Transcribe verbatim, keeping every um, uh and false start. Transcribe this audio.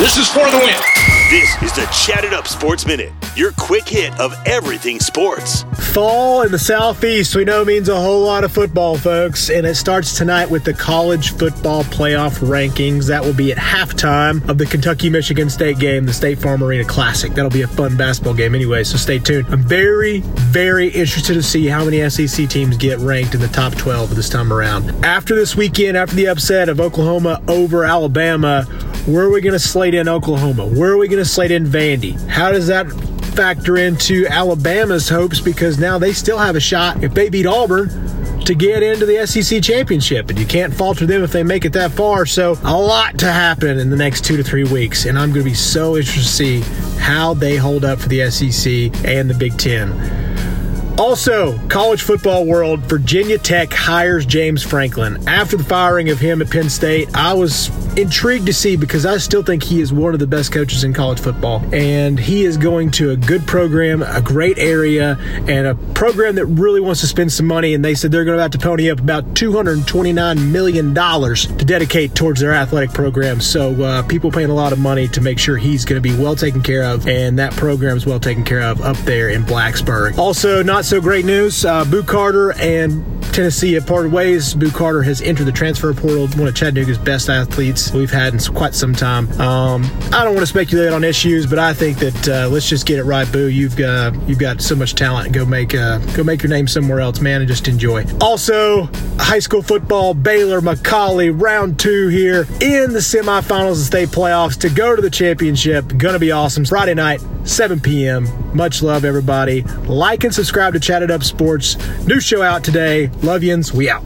This is for the win. This is the Chat It Up Sports Minute, your quick hit of everything sports. Fall in the Southeast, we know, means a whole lot of football, folks, and it starts tonight with the college football playoff rankings. That will be at halftime of the Kentucky-Michigan State game, the State Farm Arena Classic. That'll be a fun basketball game anyway, so stay tuned. I'm very, very interested to see how many S E C teams get ranked in the top twelve this time around. After this weekend, after the upset of Oklahoma over Alabama, where are we going to slate in Oklahoma? Where are we going to slate in Vandy? How does that factor into Alabama's hopes? Because now they still have a shot, if they beat Auburn, to get into the S E C championship. And you can't falter them if they make it that far. So a lot to happen in the next two to three weeks. And I'm going to be so interested to see how they hold up for the S E C and the Big Ten. Also, college football world, Virginia Tech hires James Franklin. After the firing of him at Penn State, I was intrigued to see, because I still think he is one of the best coaches in college football. And he is going to a good program, a great area, and a program that really wants to spend some money. And they said they're going to have to pony up about two hundred twenty-nine million dollars to dedicate towards their athletic program. So uh, people paying a lot of money to make sure he's going to be well taken care of, and that program is well taken care of up there in Blacksburg. Also, not so great news. Uh, Boo Carter and Tennessee have parted ways. Boo Carter has entered the transfer portal, one of Chattanooga's best athletes we've had in quite some time. Um, I don't want to speculate on issues, but I think that uh, let's just get it right, Boo. You've got you've got so much talent. Go make uh, go make your name somewhere else, man, and just enjoy. Also, high school football, Baylor Macaulay, round two here in the semifinals of state playoffs to go to the championship. Gonna be awesome. Friday night, seven p.m. Much love, everybody. Like and subscribe to Chat It Up Sports. New show out today. Love yins. We out.